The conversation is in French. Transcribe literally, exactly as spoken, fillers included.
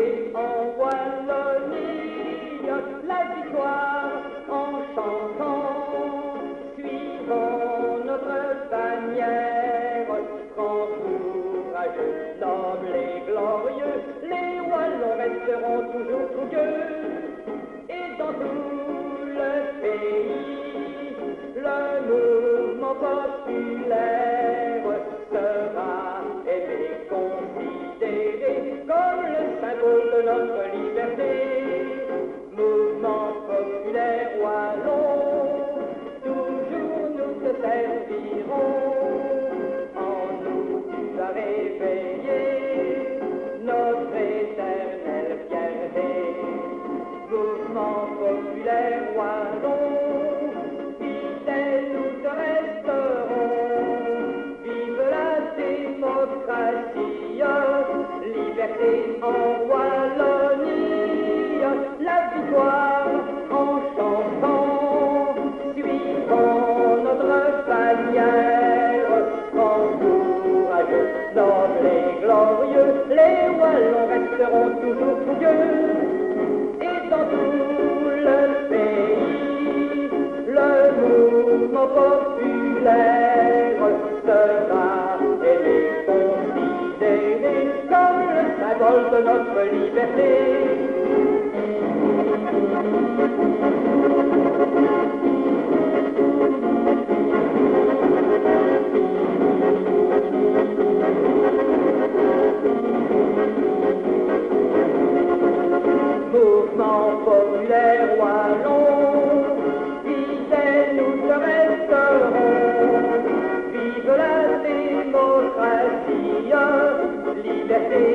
liberté en Wallonie, la victoire en chantant, suivant notre bannière, France courageux, noble et glorieux, les Wallons resteront toujours fougueux, et dans tout le pays, le mouvement populaire sera aimé, considéré comme le symbole de notre liberté. Mouvement populaire wallon, toujours nous te servirons, en nous tu as réveillé notre éternelle fierté. Mouvement populaire wallon, fidèles nous te resterons. Vive la démocratie, liberté en Wallonie, la victoire en chantant, suivant notre bannière, France courageux, noble et glorieux, les Wallons resteront toujours fougueux, et dans tout le pays, le mouvement populaire sera aimé, considéré comme le symbole de notre liberté. Mouvement populaire wallon, fidèles nous te resterons. Vive la démocratie, liberté